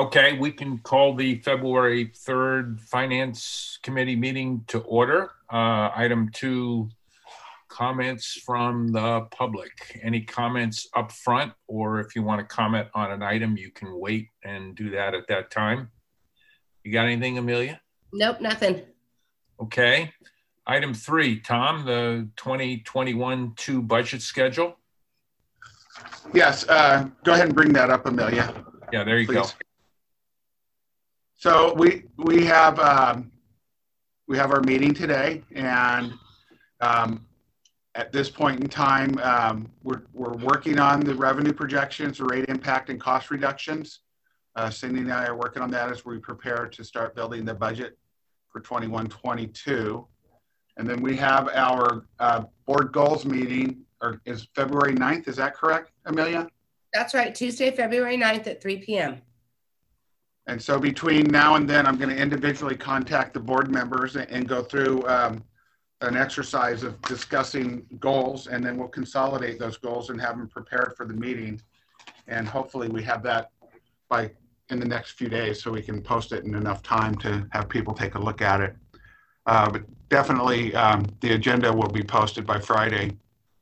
Okay, we can call the February 3rd Finance Committee meeting to order. Item 2, comments from the public. Any comments up front, or if you want to comment on an item, you can wait and do that at that time. You got anything, Amelia? Nope, nothing. Okay. Item 3, Tom, the 2021-2 budget schedule. Yes, go ahead and bring that up, Amelia. Yeah, there you go. So we have our meeting today, and at this point in time, we're working on the revenue projections, rate impact, and cost reductions. Cindy and I are working on that as we prepare to start building the budget for 21-22. And then we have our board goals meeting, or is February 9th, is that correct, Amelia? That's right, Tuesday, February 9th at 3 p.m. And so between now and then, I'm going to individually contact the board members and go through an exercise of discussing goals, and then we'll consolidate those goals and have them prepared for the meeting. And hopefully we have that in the next few days so we can post it in enough time to have people take a look at it. But definitely the agenda will be posted by Friday.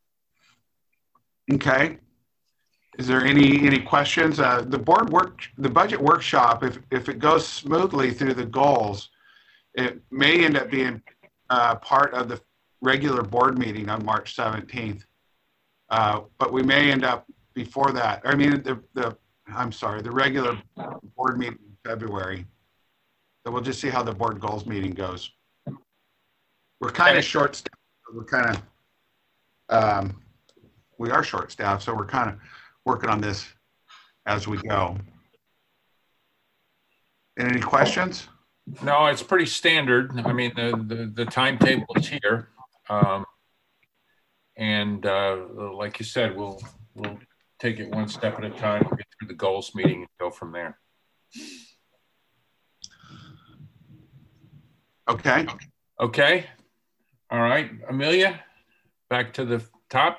Okay. Is there any questions? The budget workshop, if it goes smoothly through the goals, it may end up being part of the regular board meeting on March 17th. But we may end up before that. I mean, the regular board meeting in February. So we'll just see how the board goals meeting goes. We're kind of short-staffed. We are short-staffed, so we're kind of working on this as we go. Any questions? No, it's pretty standard. I mean, the timetable is here. Like you said, we'll take it one step at a time, get through the goals meeting and go from there. Okay. Okay. All right, Amelia, back to the top.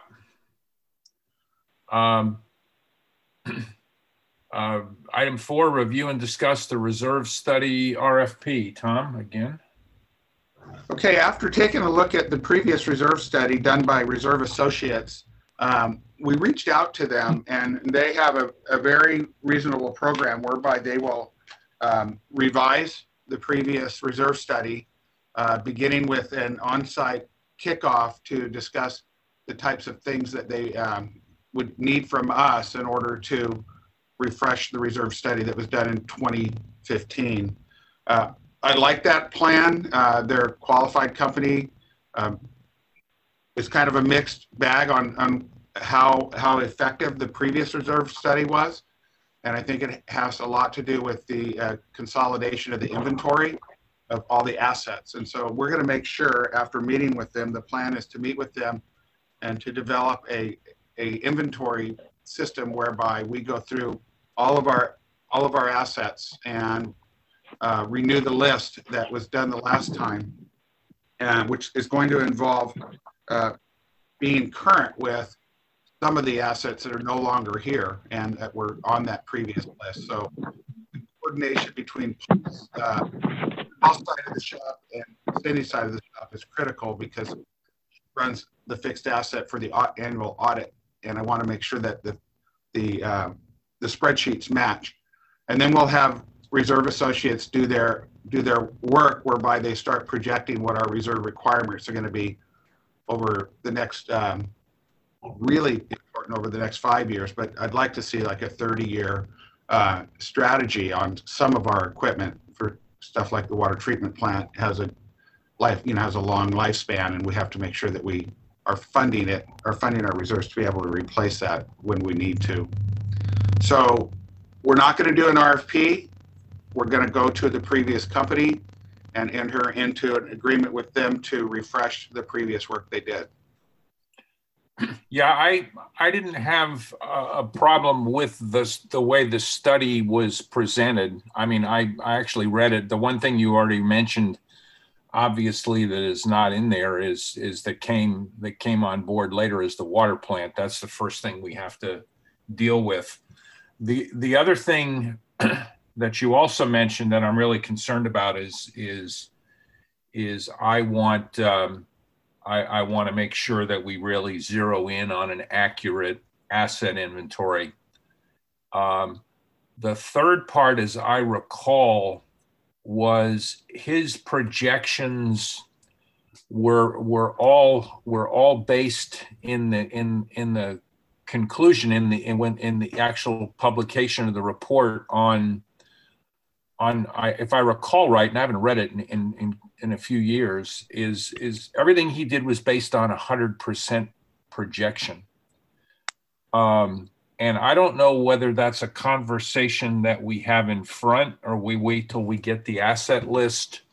Item 4, review and discuss the reserve study RFP. Tom, again. Okay, after taking a look at the previous reserve study done by Reserve Associates, we reached out to them, and they have a very reasonable program whereby they will revise the previous reserve study, beginning with an on-site kickoff to discuss the types of things that they would need from us in order to refresh the reserve study that was done in 2015. I like that plan. Their qualified company is kind of a mixed bag on how effective the previous reserve study was. And I think it has a lot to do with the consolidation of the inventory of all the assets. And so we're going to make sure, after meeting with them, the plan is to meet with them and to develop a inventory system whereby we go through all of our assets and renew the list that was done the last time, which is going to involve being current with some of the assets that are no longer here and that were on that previous list. So the coordination between our side of the shop and Cindy's side of the shop is critical because it runs the fixed asset for the annual audit, and I want to make sure that the spreadsheets match. And then we'll have Reserve Associates do their work whereby they start projecting what our reserve requirements are going to be over the next really important over the next 5 years, but I'd like to see like a 30-year strategy on some of our equipment for stuff like the water treatment plant has a long lifespan, and we have to make sure that we are funding our reserves to be able to replace that when we need to. So we're not going to do an RFP. We're going to go to the previous company and enter into an agreement with them to refresh the previous work they did. Yeah, I didn't have a problem with the way the study was presented. I mean, I actually read it. The one thing you already mentioned, obviously, that is not in there is that came on board later is the water plant. That's the first thing we have to deal with. The other thing that you also mentioned that I'm really concerned about is I want I want to make sure that we really zero in on an accurate asset inventory. The third part, as I recall, was his projections were all based in the conclusion in the actual publication of the report on if I recall right, and I haven't read it in a few years, is everything he did was based on 100% projection. And I don't know whether that's a conversation that we have in front or we wait till we get the asset list.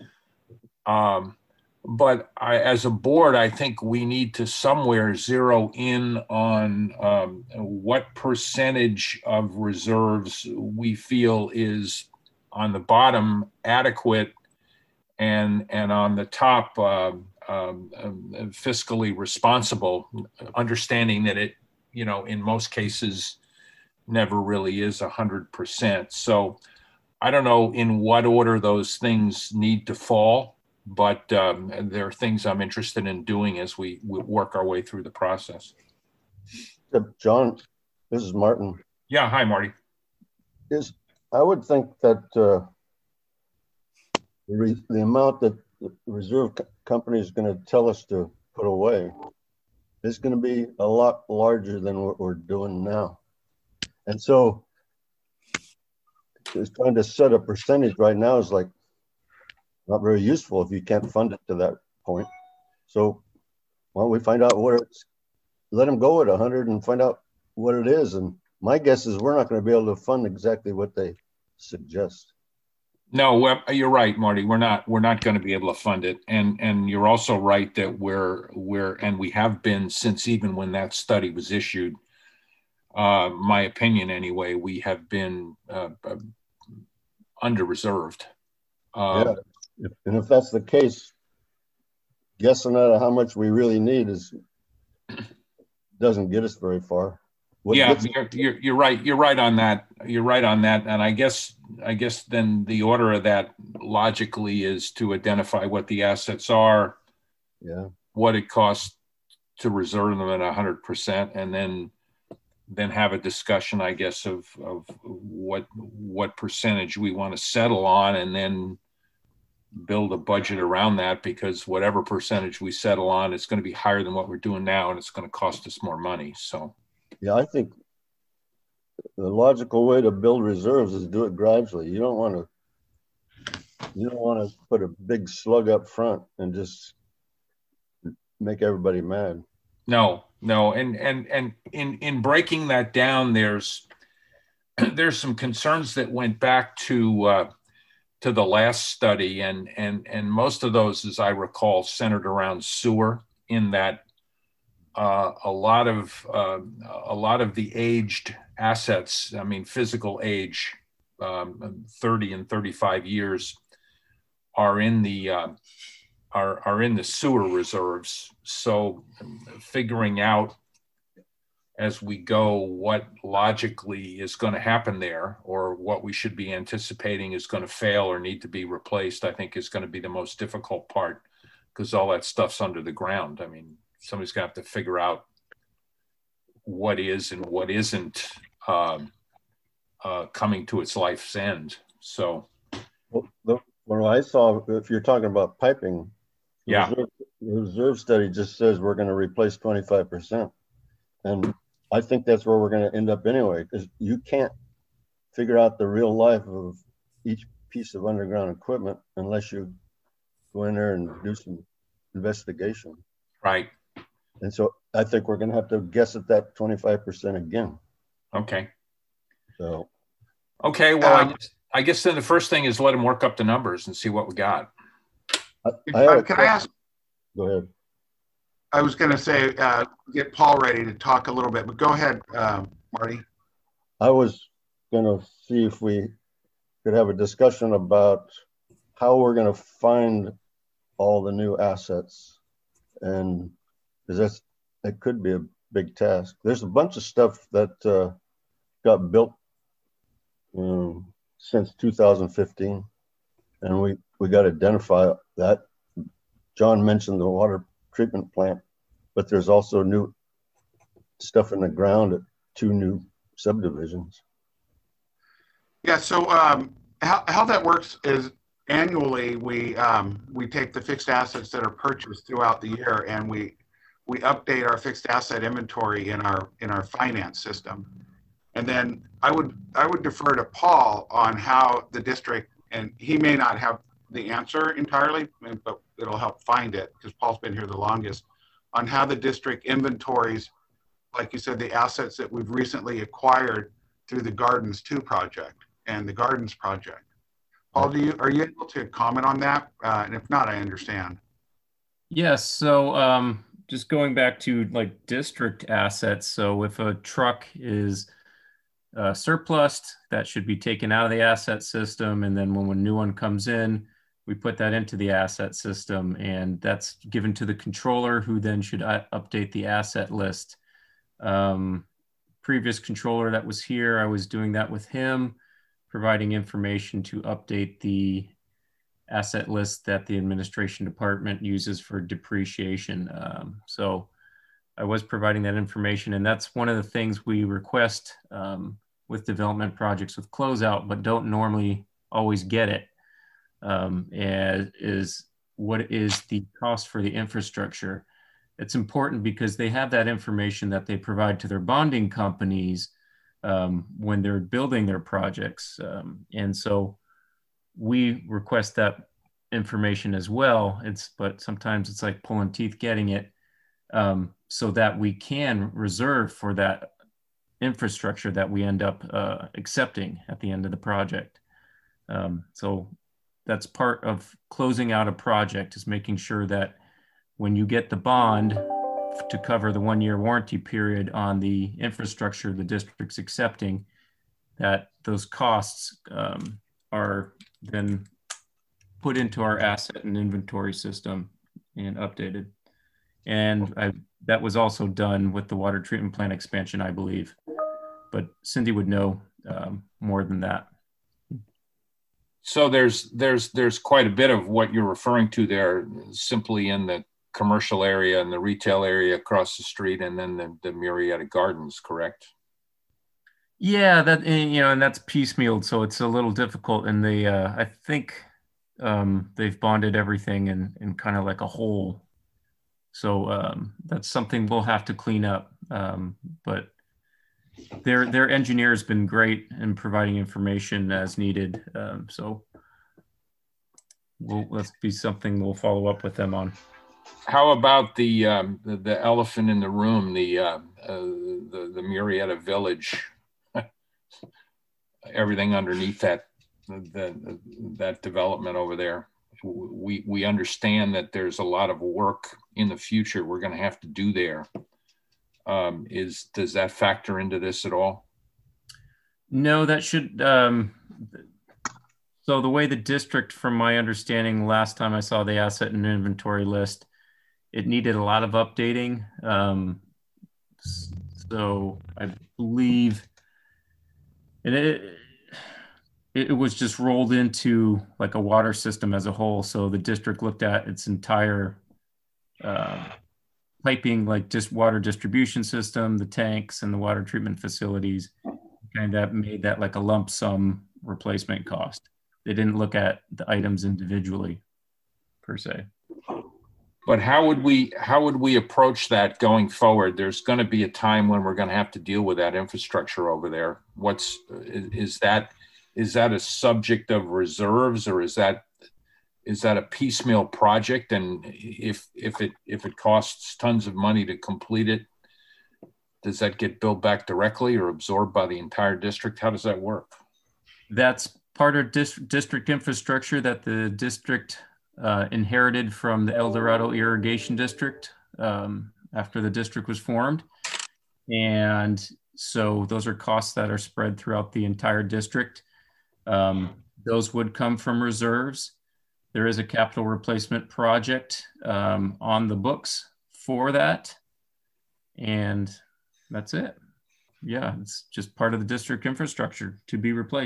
But as a board, I think we need to somewhere zero in on what percentage of reserves we feel is on the bottom adequate and on the top fiscally responsible, understanding that it, in most cases, never really is 100%. So I don't know in what order those things need to fall, but there are things I'm interested in doing as we work our way through the process. John, this is Martin. Yeah, hi, Marty. I would think that the amount that the reserve company is going to tell us to put away is going to be a lot larger than what we're doing now. And so it's trying to set a percentage right now is like not very useful if you can't fund it to that point. So why don't we find out what it's, let them go at 100 and find out what it is. And my guess is we're not going to be able to fund exactly what they suggest. No, you're right, Marty. We're not going to be able to fund it, and you're also right that we have been since even when that study was issued. My opinion, anyway, we have been under reserved. Yeah, and if that's the case, guessing at how much we really need doesn't get us very far. You're right. You're right on that. You're right on that. And I guess then the order of that logically is to identify what the assets are, what it costs to reserve them at 100%, and then have a discussion, I guess, of what percentage we want to settle on, and then build a budget around that, because whatever percentage we settle on, it's going to be higher than what we're doing now, and it's going to cost us more money. So. Yeah, I think the logical way to build reserves is do it gradually. You don't want to put a big slug up front and just make everybody mad. No. And in breaking that down, there's some concerns that went back to the last study, and most of those, as I recall, centered around sewer, in that a lot of the aged assets, I mean, physical age, 30 and 35 years, are in the sewer reserves. So figuring out as we go what logically is going to happen there, or what we should be anticipating is going to fail or need to be replaced, I think is going to be the most difficult part, because all that stuff's under the ground. I mean, somebody's got to figure out what is and what isn't coming to its life's end. So, well, I saw, if you're talking about piping, the reserve study just says we're going to replace 25%, and I think that's where we're going to end up anyway, because you can't figure out the real life of each piece of underground equipment unless you go in there and do some investigation. Right. And so I think we're going to have to guess at that 25% again. Okay. So. Okay. Well, I guess then the first thing is let them work up the numbers and see what we got. Can I ask? Go ahead. I was going to say, get Paul ready to talk a little bit, but go ahead, Marty. I was going to see if we could have a discussion about how we're going to find all the new assets, and because it could be a big task. There's a bunch of stuff that got built since 2015. And we got to identify that. John mentioned the water treatment plant, but there's also new stuff in the ground at 2 new subdivisions. Yeah, so how that works is annually we take the fixed assets that are purchased throughout the year, and we update our fixed asset inventory in our finance system. And then I would defer to Paul on how the district, and he may not have the answer entirely, but it'll help find it because Paul's been here the longest, on how the district inventories, like you said, the assets that we've recently acquired through the Gardens 2 project and the Gardens project. Paul, are you able to comment on that? And if not, I understand. Yes. So just going back to like district assets. So if a truck is surplused, that should be taken out of the asset system. And then when a new one comes in, we put that into the asset system, and that's given to the controller, who then should update the asset list. Previous controller that was here, I was doing that with him, providing information to update the asset list that the administration department uses for depreciation. So I was providing that information, and that's one of the things we request with development projects with closeout, but don't normally always get it, is what is the cost for the infrastructure. It's important because they have that information that they provide to their bonding companies when they're building their projects. And so we request that information as well. But sometimes it's like pulling teeth getting it, so that we can reserve for that infrastructure that we end up accepting at the end of the project. So that's part of closing out a project, is making sure that when you get the bond to cover the 1-year warranty period on the infrastructure the district's accepting, that those costs are then put into our asset and inventory system and updated. And that was also done with the water treatment plant expansion, I believe. But Cindy would know more than that. So there's quite a bit of what you're referring to there, simply in the commercial area and the retail area across the street, and then the Murrieta Gardens, correct? Yeah, that, and that's piecemealed, so it's a little difficult. And they, I think they've bonded everything in kind of like a whole. So that's something we'll have to clean up. But their engineer has been great in providing information as needed. So that's be something we'll follow up with them on. How about the elephant in the room, the Murrieta Village, everything underneath that development over there? We understand that there's a lot of work in the future we're going to have to do there. Does that factor into this at all? No, that should. So the way the district, from my understanding, last time I saw the asset and inventory list, it needed a lot of updating. So I believe, and it was just rolled into like a water system as a whole. So the district looked at its entire piping, like just water distribution system, the tanks and the water treatment facilities, and that made that like a lump sum replacement cost. They didn't look at the items individually per se. But how would we approach that going forward? There's going to be a time when we're going to have to deal with that infrastructure over there. Is that a subject of reserves, or is that a piecemeal project? And if it costs tons of money to complete it, does that get billed back directly or absorbed by the entire district? How does that work? That's part of district infrastructure that the district inherited from the El Dorado Irrigation District after the district was formed. And so those are costs that are spread throughout the entire district. Those would come from reserves. There is a capital replacement project on the books for that. And that's it. Yeah, it's just part of the district infrastructure to be replaced.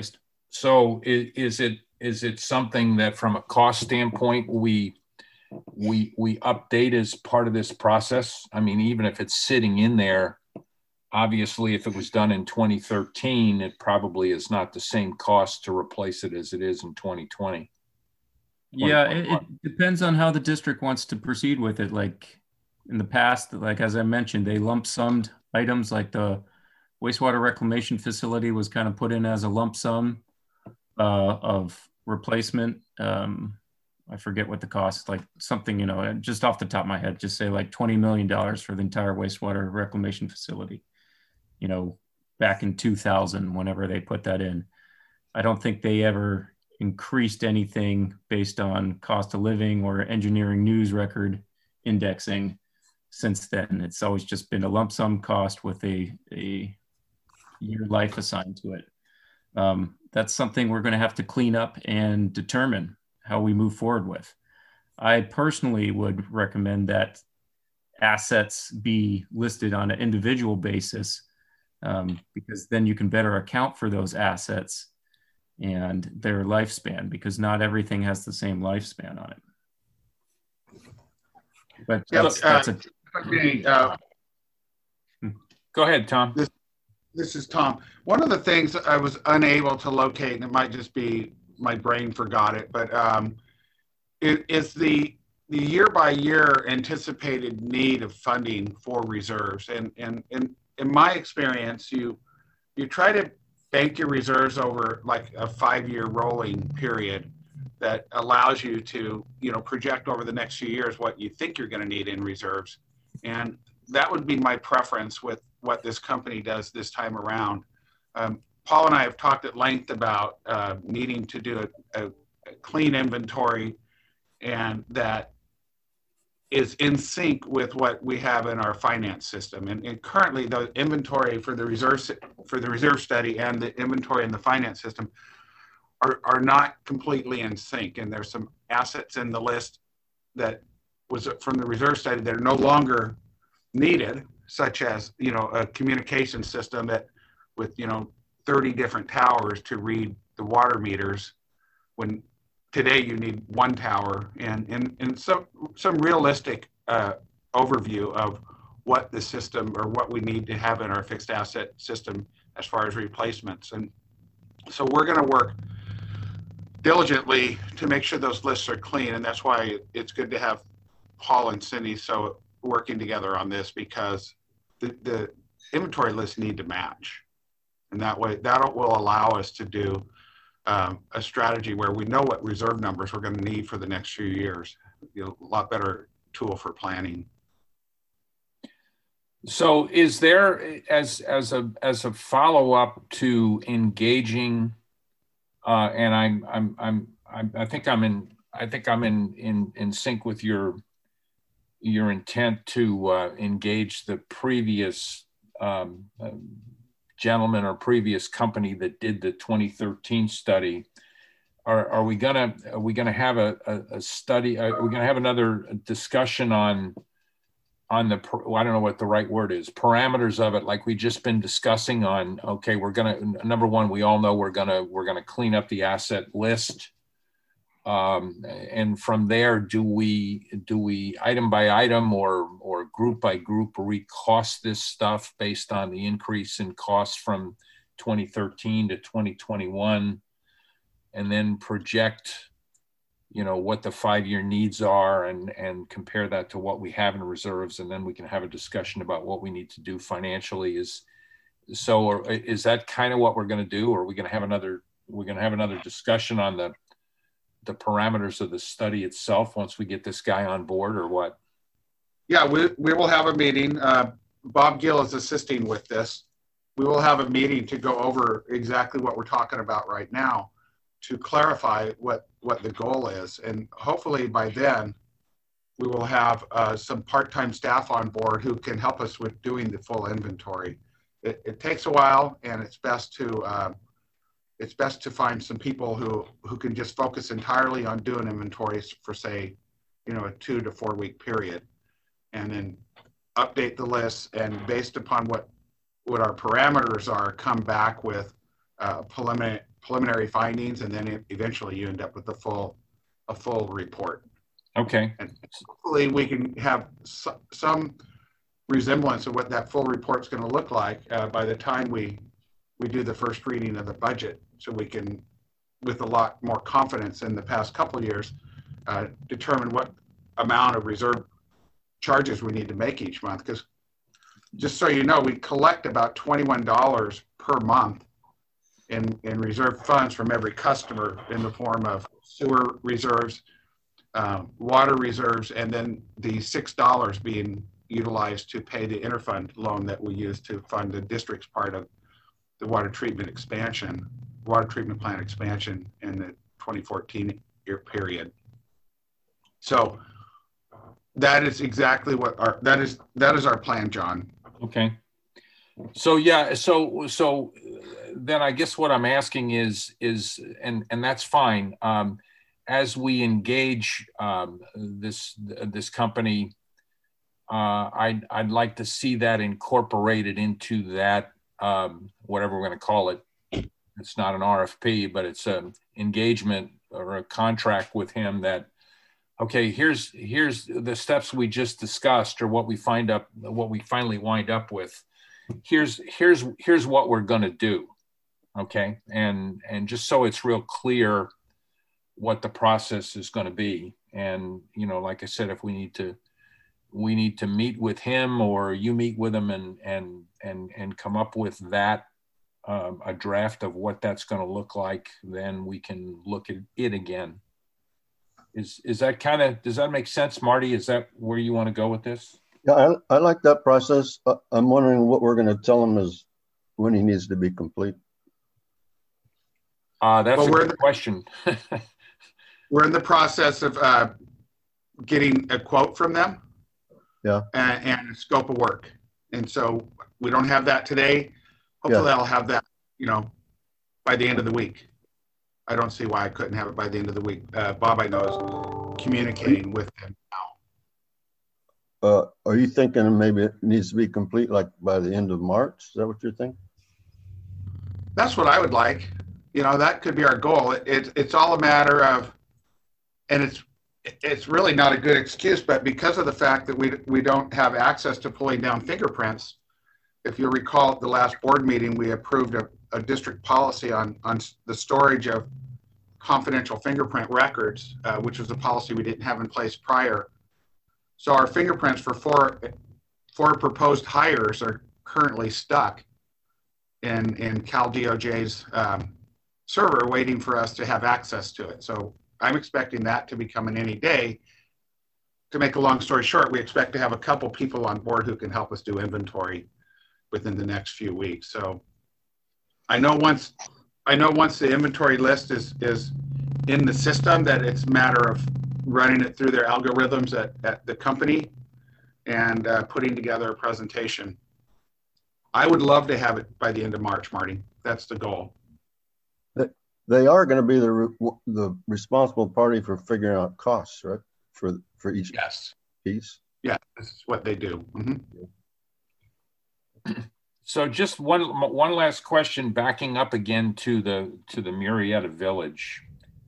So is it something that from a cost standpoint, we update as part of this process? I mean, even if it's sitting in there, obviously, if it was done in 2013, it probably is not the same cost to replace it as it is in 2020. Yeah, it depends on how the district wants to proceed with it. Like in the past, like as I mentioned, they lump summed items like the wastewater reclamation facility was kind of put in as a lump sum of replacement. I forget what the cost, like something, just off the top of my head, just say like $20 million for the entire wastewater reclamation facility, back in 2000, whenever they put that in. I don't think they ever increased anything based on cost of living or engineering news record indexing since then. It's always just been a lump sum cost with a year life assigned to it. That's something we're going to have to clean up and determine how we move forward with. I personally would recommend that assets be listed on an individual basis, because then you can better account for those assets and their lifespan, because not everything has the same lifespan on it. But go ahead, Tom. This is Tom. One of the things I was unable to locate, and it might just be my brain forgot it, but it is the year-by-year anticipated need of funding for reserves. And in my experience, you try to bank your reserves over like a 5-year rolling period that allows you to, project over the next few years what you think you're going to need in reserves. And that would be my preference with what this company does this time around. Paul and I have talked at length about needing to do a clean inventory, and that is in sync with what we have in our finance system. And currently, the inventory for the reserve study and the inventory in the finance system are not completely in sync. And there's some assets in the list that was from the reserve study that are no longer needed, such as a communication system that with 30 different towers to read the water meters, when today you need one tower, and some realistic overview of what the system or what we need to have in our fixed asset system as far as replacements. And so we're going to work diligently to make sure those lists are clean, and that's why it's good to have Paul and Cindy working together on this, because the inventory lists need to match. And that way, that will allow us to do a strategy where we know what reserve numbers we're going to need for the next few years. A lot better tool for planning. So, is there as a follow up to engaging? And I think I'm in sync with your intent to engage the previous gentleman or previous company that did the 2013 study. Are we gonna have a study? Are we gonna have another discussion on I don't know what the right word is, parameters of it, like we've just been discussing on, okay, we're gonna, number one, we all know we're gonna clean up the asset list. And from there, do we item by item or group by group recost this stuff based on the increase in costs from 2013 to 2021, and then project, what the 5-year needs are and compare that to what we have in reserves, and then we can have a discussion about what we need to do financially. Is that kind of what we're going to do, or are we going to have another discussion on the parameters of the study itself once we get this guy on board, or what? Yeah, we will have a meeting. Bob Gill is assisting with this. We will have a meeting to go over exactly what we're talking about right now, to clarify what the goal is. And hopefully by then we will have some part-time staff on board who can help us with doing the full inventory. It takes a while, and it's best to find some people who can just focus entirely on doing inventories for, say, a 2 to 4 week period, and then update the list, and based upon what our parameters are, come back with preliminary findings, and then eventually you end up with a full report. Okay. And hopefully we can have some resemblance of what that full report's going to look like by the time we do the first reading of the budget, so we can, with a lot more confidence in the past couple of years, determine what amount of reserve charges we need to make each month. Because just so you know, we collect about $21 per month in reserve funds from every customer in the form of sewer reserves, water reserves, and then the $6 being utilized to pay the interfund loan that we use to fund the district's part of the water treatment plant expansion in the 2014 year period. So that is exactly what that is our plan, John. Okay. So yeah, so then I guess what I'm asking is and that's fine. As we engage this company, I'd like to see that incorporated into that, whatever we're going to call it. It's not an RFP, but it's an engagement or a contract with him that, okay, here's the steps we just discussed, or what we finally wind up with. Here's what we're going to do. Okay. And just so it's real clear what the process is going to be. And, you know, like I said, if we need to meet with him, or you meet with him and come up with that, a draft of what that's going to look like, then we can look at it again. Is that does that make sense, Marty? Is that where you want to go with this? Yeah, I like that process. I'm wondering what we're going to tell him is when he needs to be complete. That's a good question. We're in the process of getting a quote from them. Yeah. And a scope of work. And so we don't have that today. Hopefully I'll have that, you know, by the end of the week. I don't see why I couldn't have it by the end of the week. Bob, I know, is communicating with them now. Are you thinking maybe it needs to be complete like by the end of March? Is that what you're thinking? That's what I would like. You know, that could be our goal. It's all a matter of, and it's really not a good excuse, but because of the fact that we don't have access to pulling down fingerprints, if you recall at the last board meeting, we approved a district policy on the storage of confidential fingerprint records, which was a policy we didn't have in place prior. So our fingerprints for four proposed hires are currently stuck in Cal DOJ's server, waiting for us to have access to it. So I'm expecting that to be coming any day. To make a long story short, we expect to have a couple people on board who can help us do inventory within the next few weeks. So I know once the inventory list is in the system, that it's a matter of running it through their algorithms at the company and putting together a presentation. I would love to have it by the end of March, Marty. That's the goal. They are going to be the responsible party for figuring out costs, right? For each piece. Yeah, this is what they do. Mm-hmm. So just one last question, backing up again to the Murrieta Village.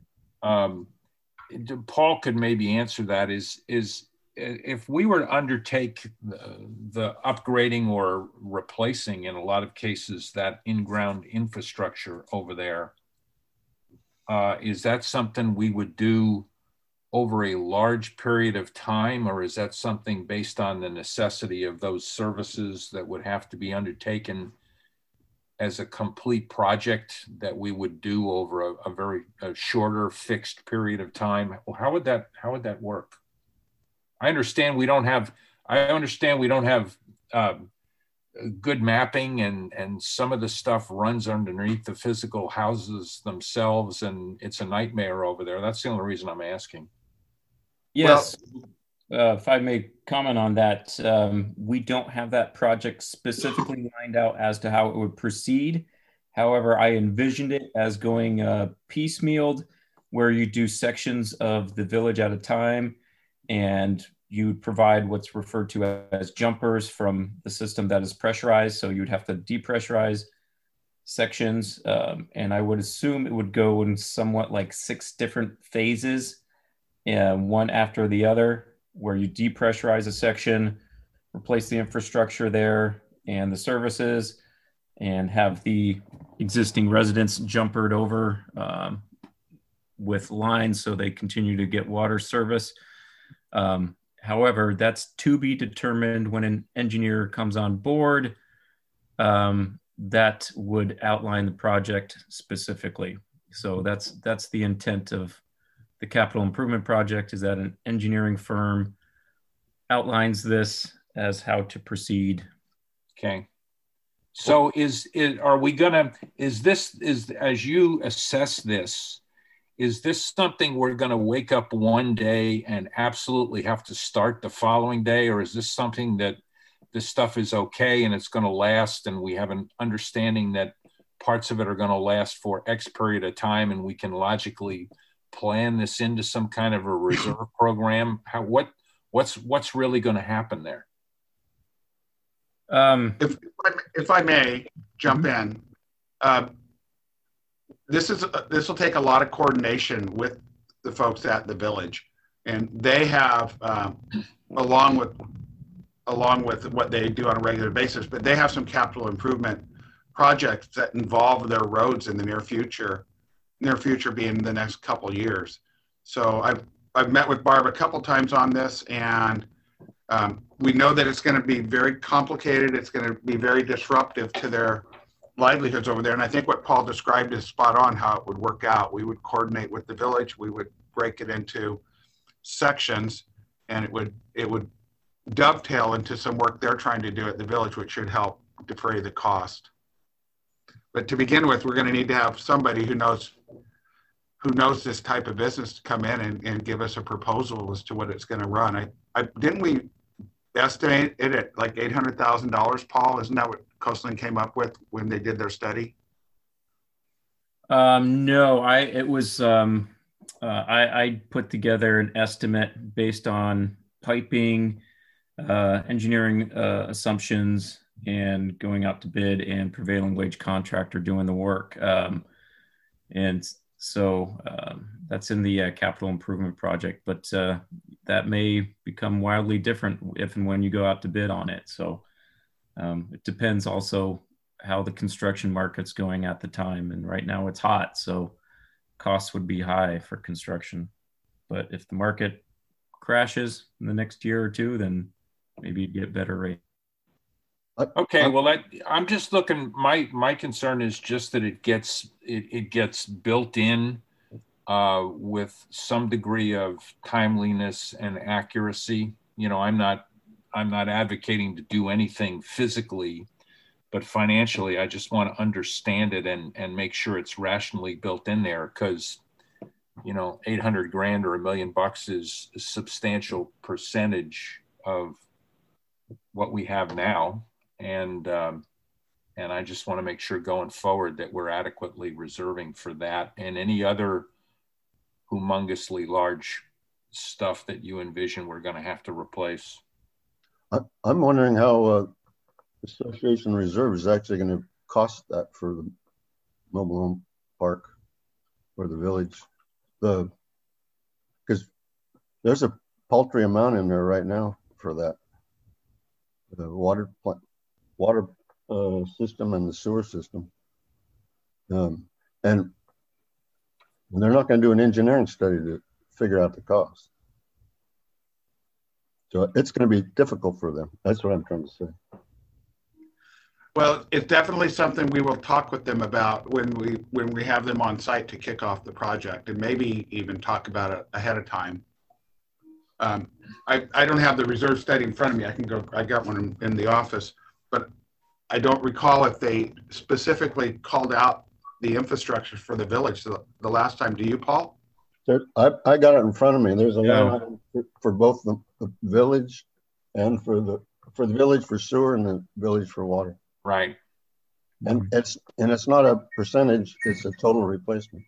Paul could maybe answer that. Is if we were to undertake the upgrading or replacing, in a lot of cases, that in-ground infrastructure over there, is that something we would do over a large period of time, or is that something based on the necessity of those services that would have to be undertaken as a complete project that we would do over a very shorter fixed period of time? How would that work? I understand we don't have good mapping, and some of the stuff runs underneath the physical houses themselves, and it's a nightmare over there. That's the only reason I'm asking. Yes, if I may comment on that, we don't have that project specifically lined out as to how it would proceed. However, I envisioned it as going piecemealed, where you do sections of the village at a time, and you provide what's referred to as jumpers from the system that is pressurized. So you'd have to depressurize sections, and I would assume it would go in somewhat like 6 different phases, one after the other, where you depressurize a section, replace the infrastructure there and the services, and have the existing residents jumpered over with lines so they continue to get water service. However, that's to be determined when an engineer comes on board that would outline the project specifically. So that's the intent of the capital improvement project, is that an engineering firm outlines this as how to proceed. Okay. So as you assess this, is this something we're going to wake up one day and absolutely have to start the following day? Or is this something that this stuff is okay and it's going to last, and we have an understanding that parts of it are going to last for X period of time, and we can logically plan this into some kind of a reserve program? What's really going to happen there? If I may jump in, this will take a lot of coordination with the folks at the village, and they have, along with what they do on a regular basis, but they have some capital improvement projects that involve their roads in the near future being the next couple of years. So I've met with Barb a couple times on this, and we know that it's going to be very complicated. It's going to be very disruptive to their livelihoods over there. And I think what Paul described is spot on how it would work out. We would coordinate with the village. We would break it into sections, and it would dovetail into some work they're trying to do at the village, which should help defray the cost. But to begin with, we're going to need to have somebody who knows this type of business to come in and give us a proposal as to what it's going to run. Didn't we estimate it at like $800,000, Paul? Isn't that what Coastline came up with when they did their study? No, I put together an estimate based on piping, engineering assumptions, and going out to bid and prevailing wage contractor doing the work. And so that's in the capital improvement project, but that may become wildly different if and when you go out to bid on it. So it depends also how the construction market's going at the time. And right now it's hot, so costs would be high for construction. But if the market crashes in the next year or two, then maybe you'd get better rate. Okay, well, I'm just looking. My concern is just that it gets built in with some degree of timeliness and accuracy. You know, I'm not advocating to do anything physically, but financially, I just want to understand it and make sure it's rationally built in there, because, you know, $800,000 or $1 million is a substantial percentage of what we have now. And I just want to make sure going forward that we're adequately reserving for that and any other humongously large stuff that you envision we're going to have to replace. I'm wondering how Association Reserve is actually going to cost that for the mobile home park or the village. Because there's a paltry amount in there right now for that. The water system and the sewer system. And they're not going to do an engineering study to figure out the cost. So it's going to be difficult for them. That's what I'm trying to say. Well, it's definitely something we will talk with them about when we have them on site to kick off the project, and maybe even talk about it ahead of time. I don't have the reserve study in front of me. I got one in the office, but I don't recall if they specifically called out the infrastructure for the village the last time. Do you, Paul? I got it in front of me. There's a line item for both the village and for the village for sewer and the village for water. Right. And it's not a percentage, it's a total replacement.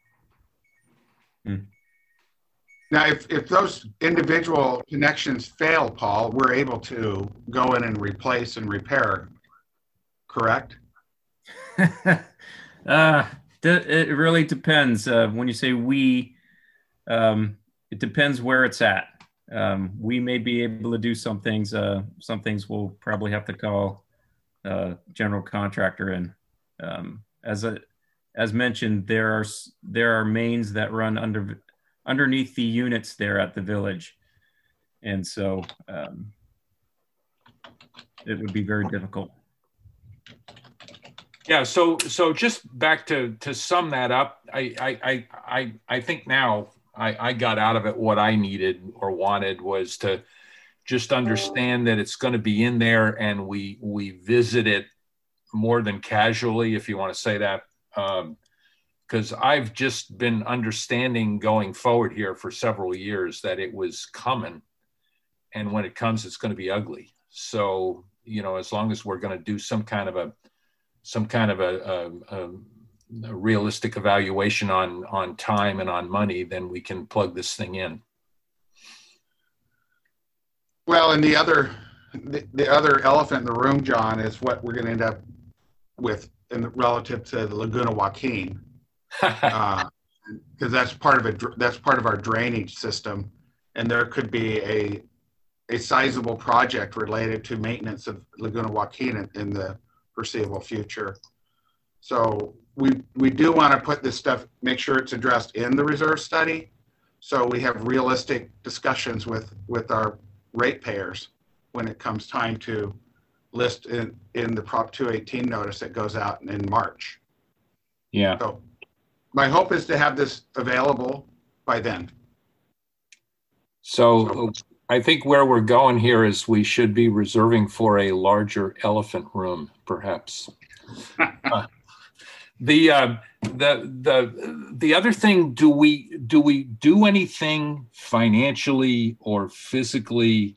Now, if those individual connections fail, Paul, we're able to go in and replace and repair, correct? It really depends. When you say we, it depends where it's at. We may be able to do some things. Some things we'll probably have to call general contractor in. As mentioned, there are mains that run underneath the units there at the village, and so it would be very difficult. Yeah. So just back to sum that up, I think now I got out of it what I needed or wanted was to just understand that it's going to be in there, and we visit it more than casually, if you want to say that. Because I've just been understanding going forward here for several years that it was coming, and when it comes, it's going to be ugly. So, as long as we're going to do some kind of a realistic evaluation on time and on money, then we can plug this thing in. Well, and the other elephant in the room, John, is what we're going to end up with relative to the Laguna Joaquin, because that's part of our drainage system, and there could be a sizable project related to maintenance of Laguna Joaquin in the foreseeable future. So we do want to put this stuff, make sure it's addressed in the reserve study, so we have realistic discussions with our ratepayers when it comes time to list in the Prop 218 notice that goes out in March. Yeah. So my hope is to have this available by then. So I think where we're going here is we should be reserving for a larger elephant room, perhaps. The other thing, do we do anything financially or physically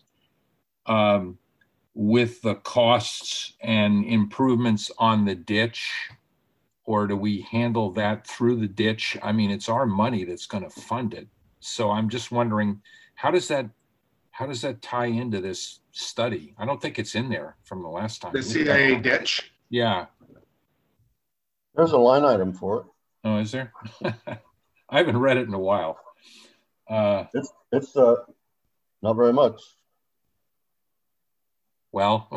with the costs and improvements on the ditch, or do we handle that through the ditch? I mean, it's our money that's going to fund it. So I'm just wondering, how does that tie into this study? I don't think it's in there from the last time. The CIA ditch? Yeah. There's a line item for it. Oh, is there? I haven't read it in a while. It's not very much. Well,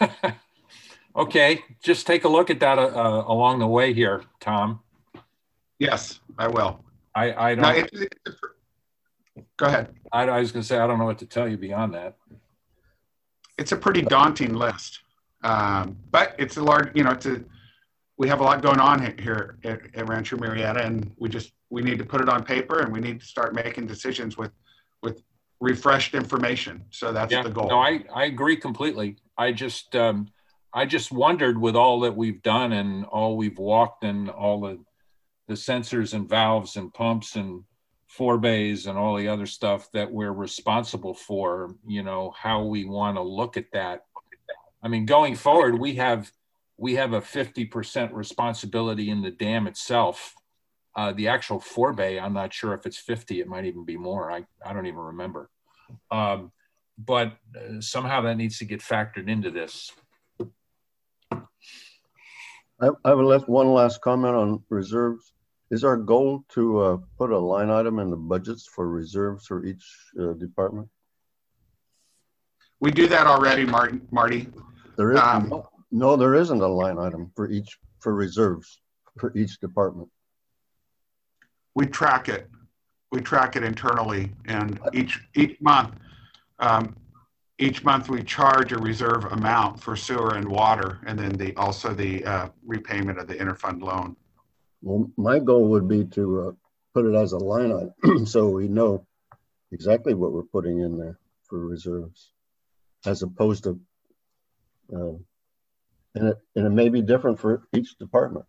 okay, just take a look at that along the way here, Tom. Yes, I will. I don't. No, go ahead. I was going to say, I don't know what to tell you beyond that. It's a pretty daunting list, but it's a large. We have a lot going on here at Rancho Murrieta, and we need to put it on paper, and we need to start making decisions with refreshed information. So that's the goal. No, I agree completely. I just wondered, with all that we've done and all we've walked and all the sensors and valves and pumps and forebays and all the other stuff that we're responsible for, how we want to look at that. I mean, going forward, we have a 50% responsibility in the dam itself. The actual forebay, I'm not sure if it's 50, it might even be more. I don't even remember. But somehow that needs to get factored into this. I would left one last comment on reserves. Is our goal to put a line item in the budgets for reserves for each department? We do that already, Marty. There is no, there isn't a line item for reserves for each department. We track it. We track it internally, and each month we charge a reserve amount for sewer and water, and then also the repayment of the interfund loan. Well, my goal would be to put it as a line item so we know exactly what we're putting in there for reserves, as opposed to, and it may be different for each department.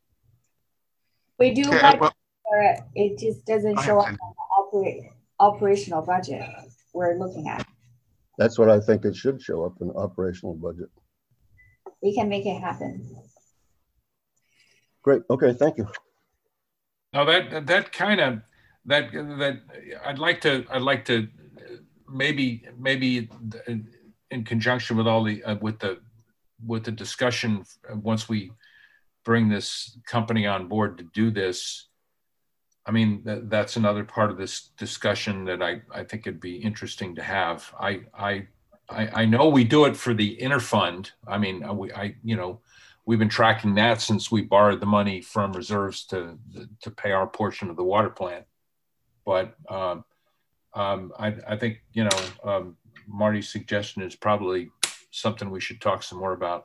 We do have it just doesn't show up on the operational budget we're looking at. That's what I think it should show up in the operational budget. We can make it happen. Great. Okay. Thank you. Now that I'd like to maybe in conjunction with all the with the discussion once we bring this company on board to do this, I mean, that's another part of this discussion that I think it'd be interesting to have. I know we do it for the interfund. I mean, we've been tracking that since we borrowed the money from reserves to pay our portion of the water plant. But I think, Marty's suggestion is probably something we should talk some more about.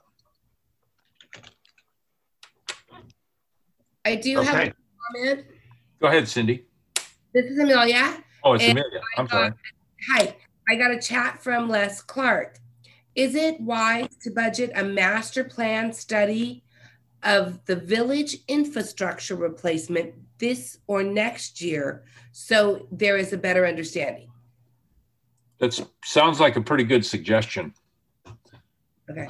I do have a comment. Go ahead, Cindy. This is Amelia. Oh, it's Amelia. I'm sorry. Hi, I got a chat from Les Clark. Is it wise to budget a master plan study of the village infrastructure replacement this or next year so there is a better understanding? That sounds like a pretty good suggestion. Okay.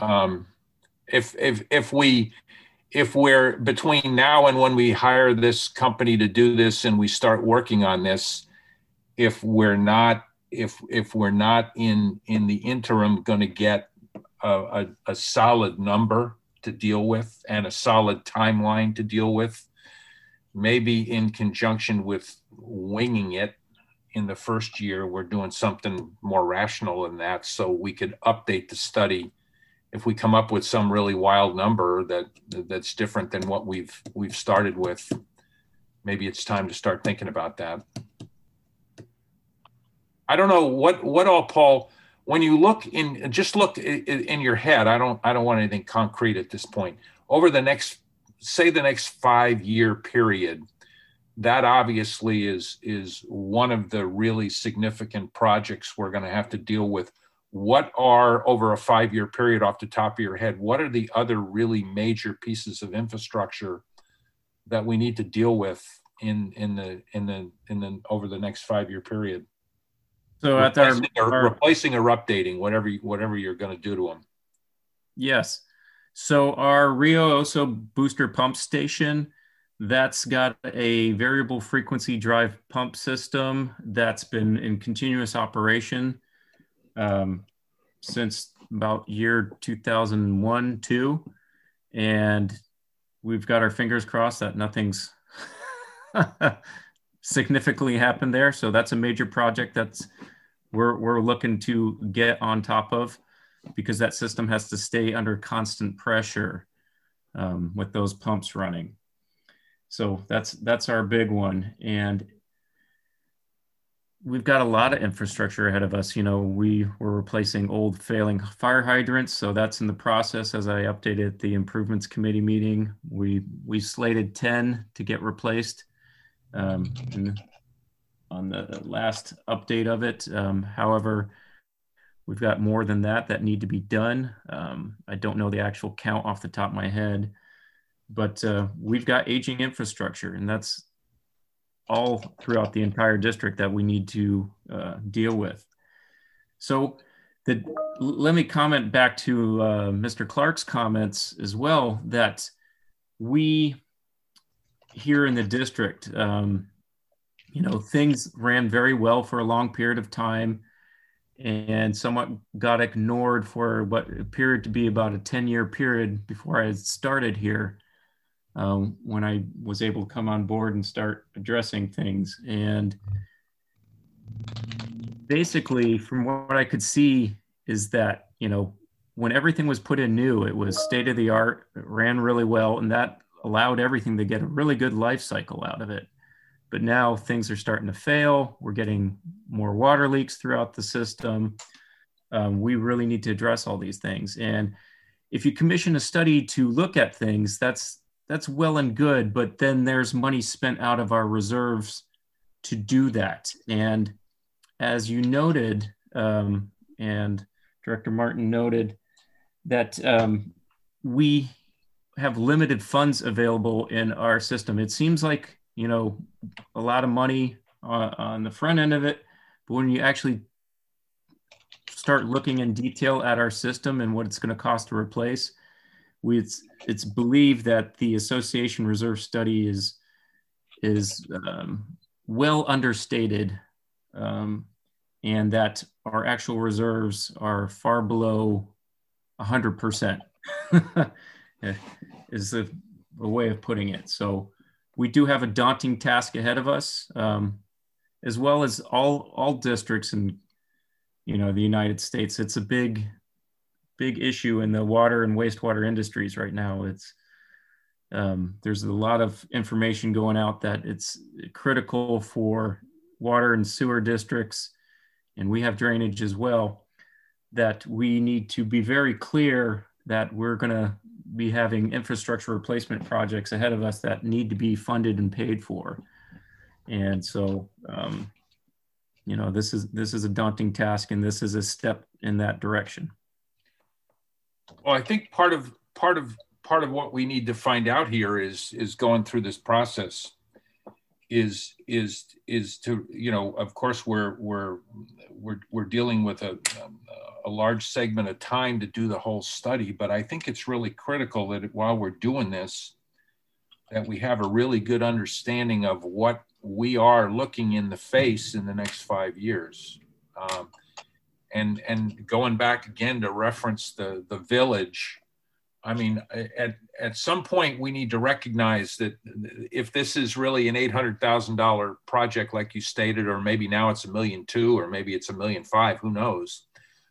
If we're between now and when we hire this company to do this and we start working on this, if we're not in the interim going to get a solid number to deal with and a solid timeline to deal with, maybe in conjunction with winging it in the first year, we're doing something more rational than that, so we could update the study if we come up with some really wild number that's different than what we've started with. Maybe it's time to start thinking about that. I don't know what all, Paul, when you look in, just look in your head, I don't want anything concrete at this point. Over the next, say the next 5-year period, that obviously is one of the really significant projects we're going to have to deal with. What are, over a 5-year period, off the top of your head, what are the other really major pieces of infrastructure that we need to deal with in the over the next 5-year period? So replacing or updating, whatever you're going to do to them. Yes. So our Rio Oso booster pump station, that's got a variable frequency drive pump system that's been in continuous operation since about year 2001-2, and we've got our fingers crossed that nothing's significantly happened there. So that's a major project that's we're looking to get on top of, because that system has to stay under constant pressure with those pumps running. So that's our big one. And we've got a lot of infrastructure ahead of us. We were replacing old failing fire hydrants. So that's in the process. As I updated the improvements committee meeting, we slated 10 to get replaced on the last update of it. However, we've got more than that need to be done. I don't know the actual count off the top of my head, but we've got aging infrastructure, and that's all throughout the entire district that we need to deal with. So let me comment back to Mr. Clark's comments as well, that we here in the district, things ran very well for a long period of time and somewhat got ignored for what appeared to be about a 10-year period before I had started here. When I was able to come on board and start addressing things. And basically, from what I could see, is that, when everything was put in new, it was state of the art, it ran really well, and that allowed everything to get a really good life cycle out of it. But now things are starting to fail. We're getting more water leaks throughout the system. We really need to address all these things. And if you commission a study to look at things, that's well and good, but then there's money spent out of our reserves to do that. And as you noted, and Director Martin noted, that we have limited funds available in our system. It seems like, a lot of money on the front end of it, but when you actually start looking in detail at our system and what it's going to cost to replace, it's believed that the association reserve study is well understated, and that our actual reserves are far below 100%. Is a way of putting it. So we do have a daunting task ahead of us, as well as all districts in, you know, the United States. It's a big issue in the water and wastewater industries right now. It's there's a lot of information going out that it's critical for water and sewer districts, and we have drainage as well, that we need to be very clear that we're going to be having infrastructure replacement projects ahead of us that need to be funded and paid for. And so, you know, this is a daunting task, and this is a step in that direction. Well, I think part of what we need to find out here is going through this process is to, you know, of course we're dealing with a large segment of time to do the whole study, but I think it's really critical that while we're doing this, that we have a really good understanding of what we are looking in the face in the next 5 years. And going back again to reference the village, I mean, at some point we need to recognize that if this is really an $800,000 project, like you stated, or maybe now it's $1.2 million, or maybe it's $1.5 million, who knows?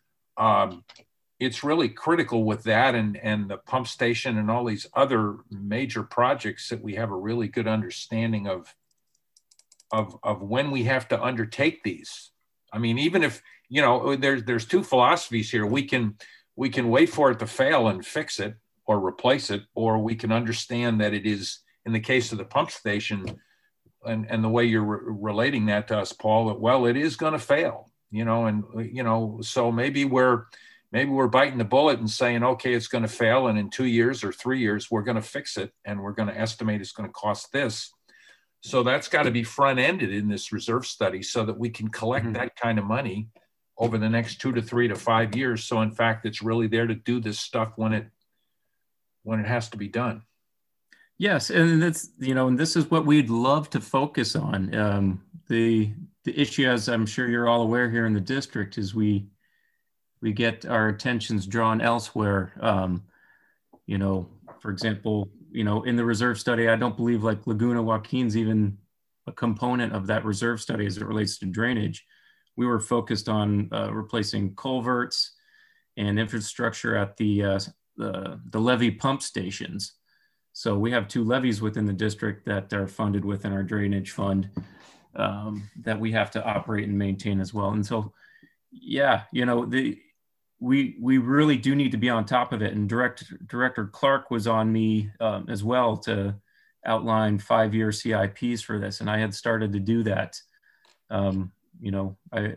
It's really critical with that and the pump station and all these other major projects that we have a really good understanding of when we have to undertake these. I mean, even if, you know, there's two philosophies here. We can wait for it to fail and fix it or replace it, or we can understand that it is, in the case of the pump station and the way you're relating that to us, Paul, that, well, it is going to fail, you know, and, you know, so maybe we're biting the bullet and saying, okay, it's going to fail, and in 2 years or 3 years, we're going to fix it, and we're going to estimate it's going to cost this. So that's got to be front-ended in this reserve study so that we can collect that kind of money over the next 2 to 3 to 5 years. So in fact, it's really there to do this stuff when it has to be done. Yes, and that's, you know, and this is what we'd love to focus on. The issue, as I'm sure you're all aware here in the district, is we get our attentions drawn elsewhere. You know, for example, you know, in the reserve study, I don't believe like Laguna Joaquin's even a component of that reserve study as it relates to drainage. We were focused on replacing culverts and infrastructure at the levee pump stations. So we have 2 levees within the district that are funded within our drainage fund that we have to operate and maintain as well. And so, yeah, you know, we really do need to be on top of it. And Director Clark was on me as well to outline 5-year CIPs for this, and I had started to do that. You know,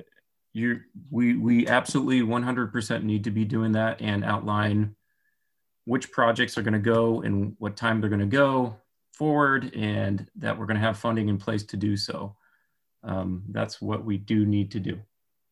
we absolutely 100% need to be doing that and outline which projects are going to go and what time they're going to go forward, and that we're going to have funding in place to do so. That's what we do need to do.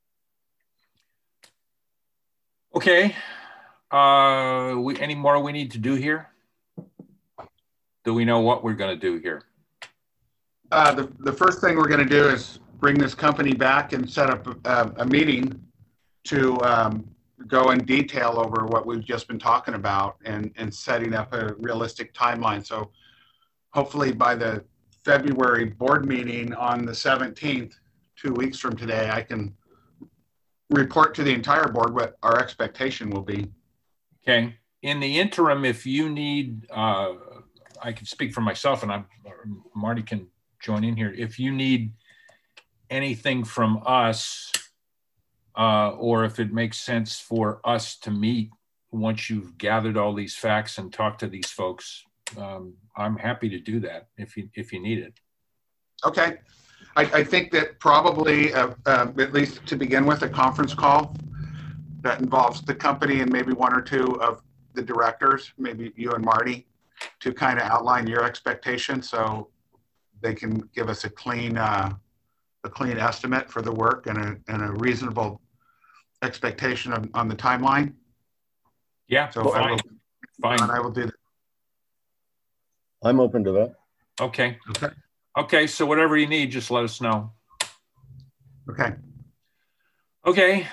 Okay. Any more we need to do here? Do we know what we're going to do here? The first thing we're going to do is bring this company back and set up a meeting to go in detail over what we've just been talking about and setting up a realistic timeline. So hopefully by the February board meeting on the 17th, 2 weeks from today, I can report to the entire board what our expectation will be. Okay. In the interim, if you need, I can speak for myself, and Marty can join in here. If you need anything from us, or if it makes sense for us to meet once you've gathered all these facts and talked to these folks, I'm happy to do that if you need it. Okay. I think that probably, at least to begin with, a conference call that involves the company and maybe 1 or 2 of the directors, maybe you and Marty, to kind of outline your expectations so they can give us a clean estimate for the work and a reasonable expectation on the timeline. Yeah, so fine. I will do that. I'm open to that. Okay. Okay, so whatever you need, just let us know. Okay. Okay.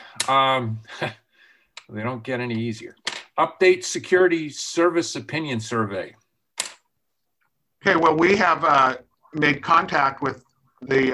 They don't get any easier. Update Security Service Opinion Survey. Okay, well, we have made contact with the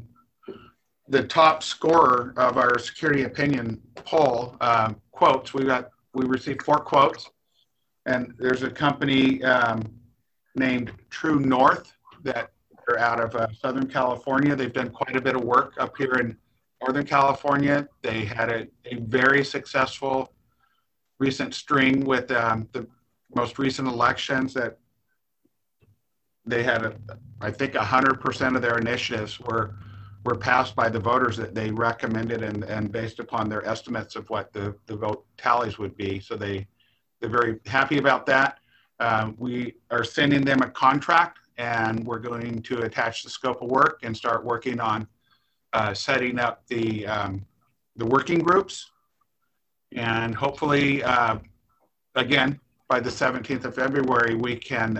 top scorer of our security opinion poll quotes. We received 4 quotes, and there's a company named True North that are out of Southern California. They've done quite a bit of work up here in Northern California. They had a very successful recent string with the most recent elections that they had, I think 100% of their initiatives were passed by the voters that they recommended and based upon their estimates of what the vote tallies would be. So they're very happy about that. We are sending them a contract, and we're going to attach the scope of work and start working on setting up the working groups. And hopefully, again, by the 17th of February, we can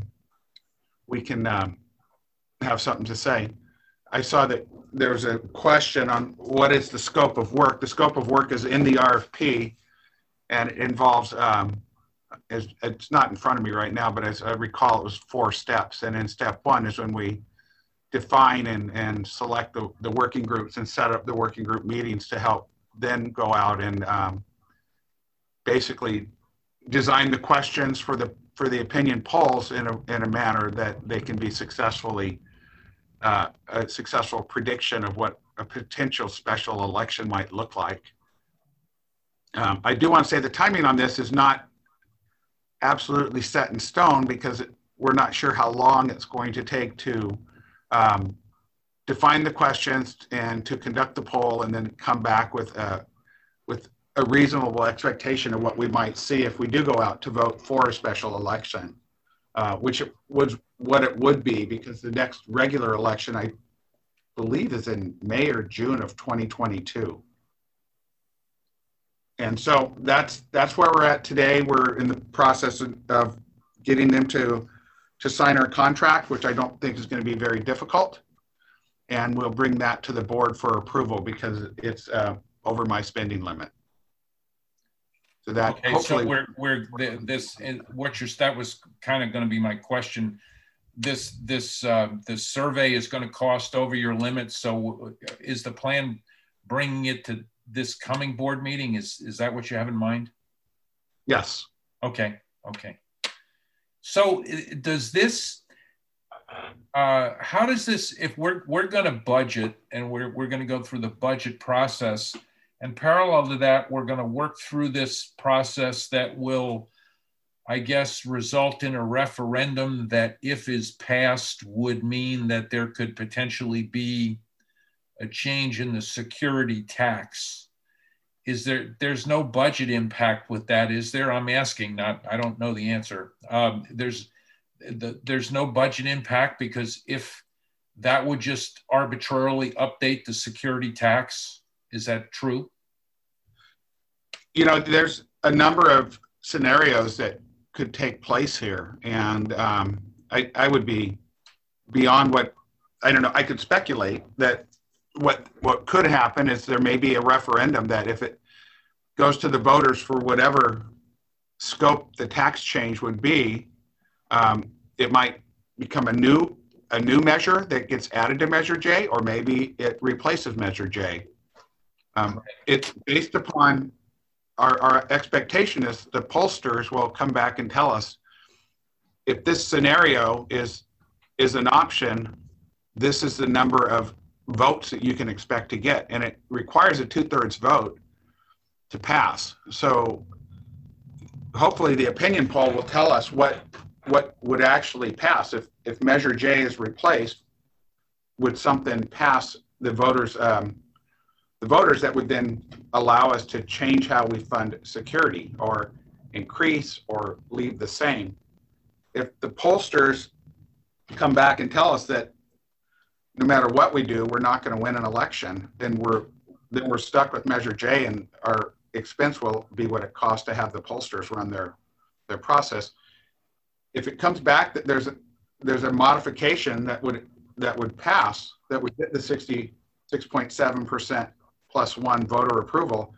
have something to say. I saw that there was a question on what is the scope of work. The scope of work is in the RFP, and it involves, it's not in front of me right now, but as I recall, it was 4 steps. And in step 1 is when we define and select the working groups and set up the working group meetings to help then go out and basically design the questions for the opinion polls in a manner that they can be successfully a successful prediction of what a potential special election might look like. I do want to say the timing on this is not absolutely set in stone because we're not sure how long it's going to take to define the questions and to conduct the poll and then come back with a reasonable expectation of what we might see if we do go out to vote for a special election, which was what it would be, because the next regular election, I believe, is in May or June of 2022. And so that's where we're at today. We're in the process of getting them to sign our contract, which I don't think is going to be very difficult. And we'll bring that to the board for approval because it's over my spending limit. So that okay, hopefully that was kind of going to be my question. This survey is going to cost over your limit. So is the plan bringing it to this coming board meeting? Is that what you have in mind? Yes. Okay. So does this, how does this, if we're going to budget and we're going to go through the budget process, and parallel to that, we're going to work through this process that will, I guess, result in a referendum that, if is passed, would mean that there could potentially be a change in the security tax. There's no budget impact with that, is there? I'm asking, I don't know the answer. There's no budget impact, because if that would just arbitrarily update the security tax, is that true? You know, there's a number of scenarios that could take place here. And I would be beyond what, I don't know, I could speculate that what could happen is there may be a referendum that if it goes to the voters for whatever scope the tax change would be, it might become a new measure that gets added to Measure J, or maybe it replaces Measure J. It's based upon our expectation is the pollsters will come back and tell us if this scenario is an option, this is the number of votes that you can expect to get, and it requires a 2/3 vote to pass. So hopefully the opinion poll will tell us what would actually pass. If Measure J is replaced, would something pass the voters that would then allow us to change how we fund security, or increase or leave the same. If the pollsters come back and tell us that no matter what we do, we're not going to win an election, then we're stuck with Measure J, and our expense will be what it costs to have the pollsters run their process. If it comes back that there's a modification that would pass, that would hit the 66.7% +1 voter approval,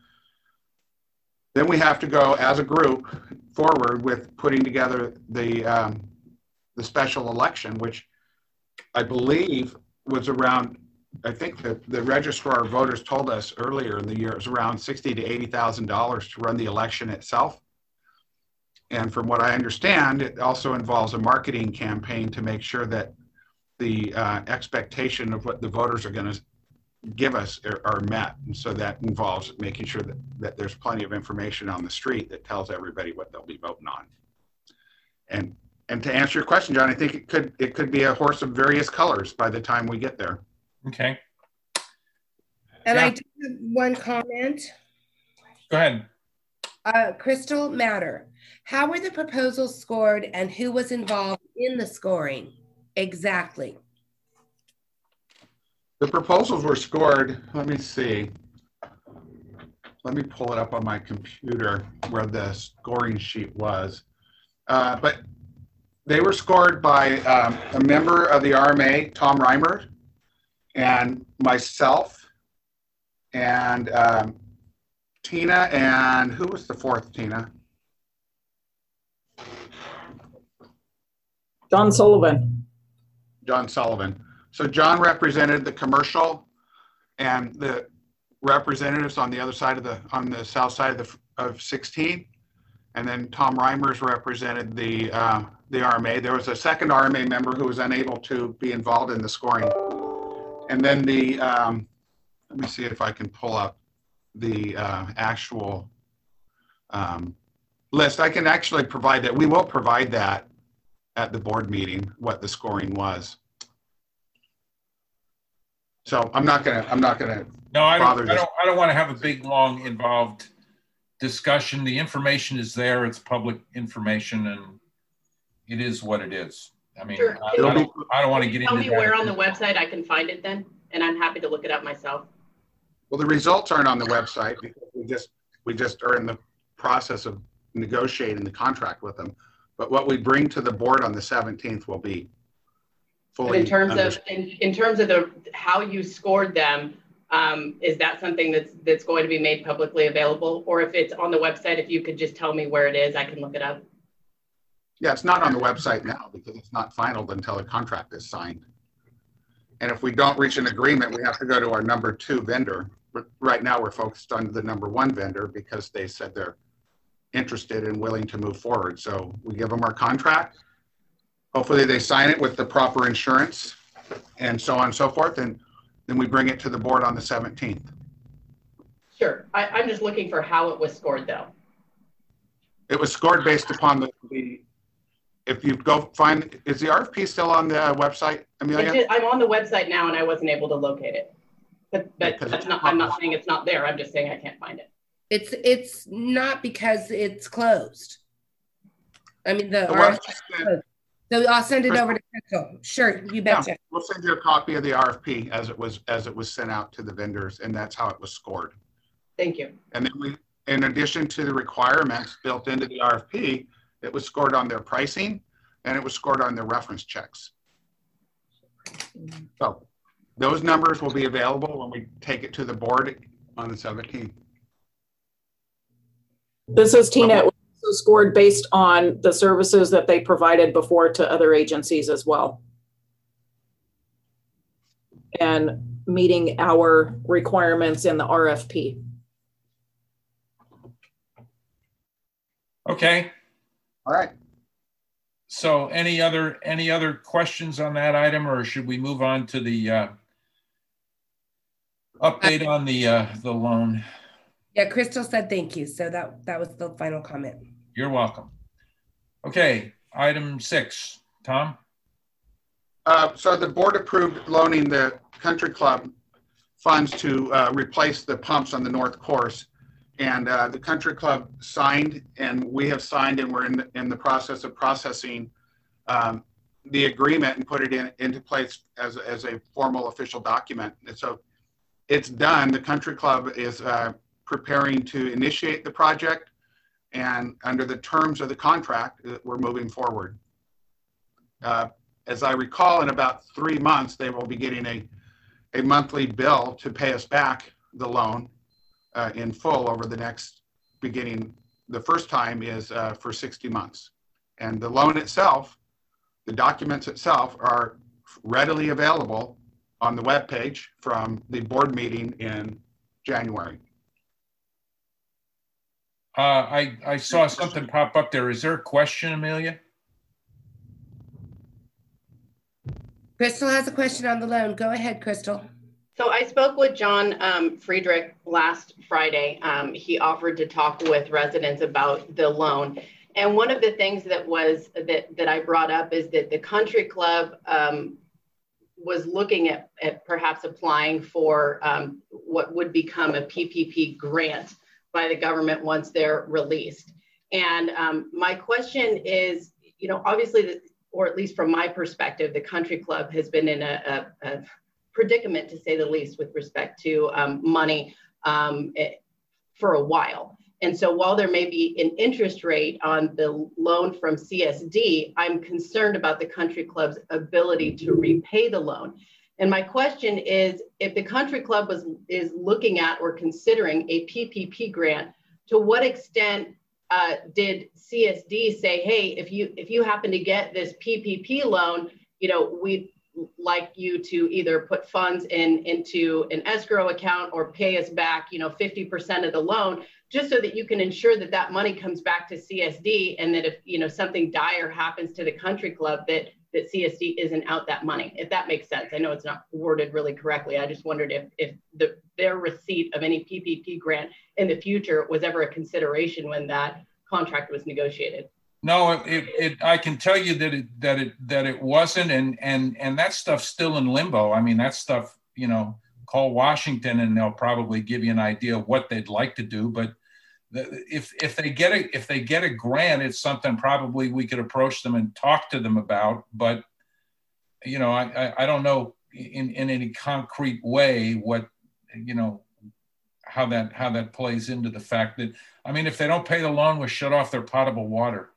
then we have to go as a group forward with putting together the the special election, which I believe was around, I think the registrar of voters told us earlier in the year, it was around $60,000 to $80,000 to run the election itself. And from what I understand, it also involves a marketing campaign to make sure that the expectation of what the voters are going to give us are met. And so that involves making sure that there's plenty of information on the street that tells everybody what they'll be voting on. And to answer your question, John, I think it could be a horse of various colors by the time we get there. Okay. And yeah. I do have one comment. Go ahead. Crystal Matter. How were the proposals scored and who was involved in the scoring? Exactly. The proposals were scored, let me see. Let me pull it up on my computer where the scoring sheet was. But they were scored by a member of the RMA, Tom Reimer, and myself, and Tina, and who was the fourth, Tina? John Sullivan. John Sullivan. So John represented the commercial, and the representatives on the other side of on the south side of 16, and then Tom Reimers represented the RMA. There was a second RMA member who was unable to be involved in the scoring, and then let me see if I can pull up the actual list. I can actually provide that. We will provide that at the board meeting, what the scoring was. So I'm not gonna. No, I don't want to have a big, long, involved discussion. The information is there. It's public information, and it is what it is. I mean, sure. I don't want to get into that. Tell me where on the website I can find it then, and I'm happy to look it up myself. Well, the results aren't on the website because we just are in the process of negotiating the contract with them. But what we bring to the board on the 17th will be fully. But in terms of how you scored them, is that something that's going to be made publicly available? Or if it's on the website, if you could just tell me where it is, I can look it up. Yeah, it's not on the website now because it's not final until the contract is signed. And if we don't reach an agreement, we have to go to our number 2 vendor. But right now we're focused on the number 1 vendor because they said they're interested and willing to move forward. So we give them our contract. Hopefully they sign it with the proper insurance and so on and so forth. And then we bring it to the board on the 17th. Sure. I'm just looking for how it was scored though. It was scored based upon if you go find, is the RFP still on the website, Amelia? I'm on the website now and I wasn't able to locate it. But that's not, I'm not saying it's not there. I'm just saying I can't find it. It's not because it's closed. I mean, the RFP. So I'll send it over to Crystal. Sure, you betcha. Yeah, we'll send you a copy of the RFP as it was sent out to the vendors, and that's how it was scored. Thank you. And then in addition to the requirements built into the RFP, it was scored on their pricing and it was scored on their reference checks. So those numbers will be available when we take it to the board on the 17th. This is Tina. It was also scored based on the services that they provided before to other agencies as well. And meeting our requirements in the RFP. Okay. All right. So any other questions on that item, or should we move on to the update on the loan? Yeah, Crystal said thank you. So that was the final comment. You're welcome. Okay, item 6, Tom. So the board approved loaning the country club funds to replace the pumps on the North Course. And the country club signed, and we have signed, and we're in the process of processing the agreement and put it into place as a formal official document. And so it's done. The country club is preparing to initiate the project, and under the terms of the contract, we're moving forward. As I recall, in about 3 months, they will be getting a monthly bill to pay us back the loan in full over the next beginning. The first time is for 60 months. And the loan itself, The documents itself are readily available on the webpage from the board meeting in January. I saw something pop up there. Is there a question, Amelia? Crystal has a question on the loan. Go ahead, Crystal. So I spoke with John Friedrich last Friday. He offered to talk with residents about the loan. And one of the things that I brought up is that the country club was looking at perhaps applying for what would become a PPP grant by the government once they're released. And my question is, obviously, or at least from my perspective, the country club has been in a predicament, to say the least, with respect to money for a while. And so while there may be an interest rate on the loan from CSD, I'm concerned about the country club's ability to repay the loan. And my question is, if the country club is looking at or considering a PPP grant, to what extent did CSD say, hey, if you happen to get this PPP loan, we'd like you to either put funds into an escrow account or pay us back, 50% of the loan, just so that you can ensure that that money comes back to CSD, and that if something dire happens to the country club, that CSD isn't out that money, if that makes sense. I know it's not worded really correctly. I just wondered if their receipt of any PPP grant in the future was ever a consideration when that contract was negotiated. No, I can tell you that it wasn't, and that stuff's still in limbo. I mean, that stuff, call Washington and they'll probably give you an idea of what they'd like to do. But if they get a grant, it's something probably we could approach them and talk to them about. But I don't know in any concrete way what how that plays into the fact that, I mean, if they don't pay the loan, we'll shut off their potable water.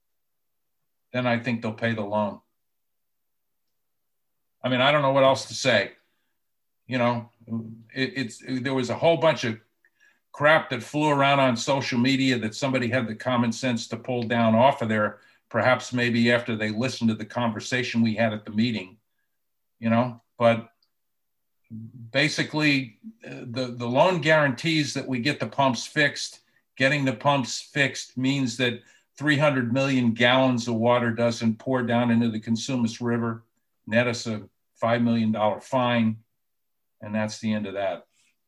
Then I think they'll pay the loan. I mean, I don't know what else to say. There was a whole bunch of crap that flew around on social media that somebody had the common sense to pull down off of there, perhaps maybe after they listened to the conversation we had at the meeting, but basically the loan guarantees that we get the pumps fixed. Getting the pumps fixed means that 300 million gallons of water doesn't pour down into the Cosumnes River, net us a $5 million fine, and that's the end of that.